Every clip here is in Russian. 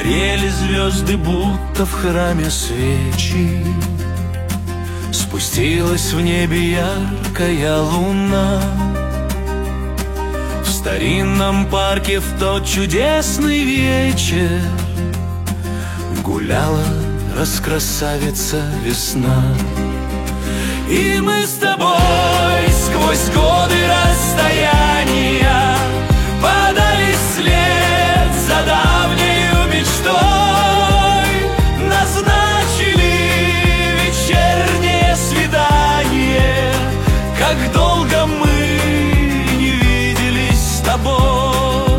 Горели звезды, будто в храме свечи. Спустилась в небе яркая луна. В старинном парке в тот чудесный вечер гуляла раскрасавица весна. И мы с тобой сквозь годы расстояния подали след за давнею мечтой. Назначили вечернее свидание. Как долго мы не виделись с тобой.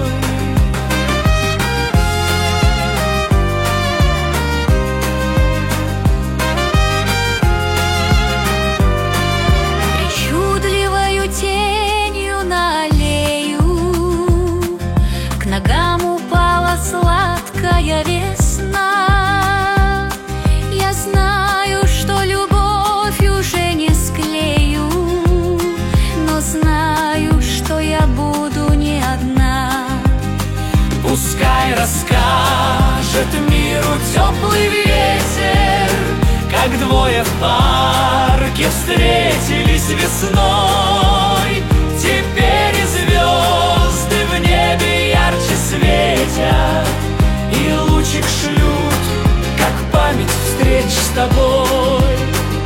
Сладкая весна. Я знаю, что любовь уже не склею, но знаю, что я буду не одна. Пускай расскажет миру теплый ветер, как двое в парке встретились весной. Теперь и звезды в небе ярче светят, и лучик шлют, как память встреч с тобой.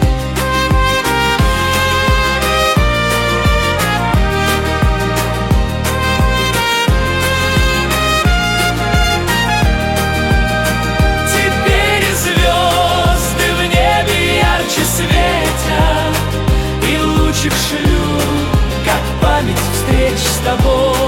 Теперь и звезды в небе ярче светят, и лучик шлют, как память встреч с тобой.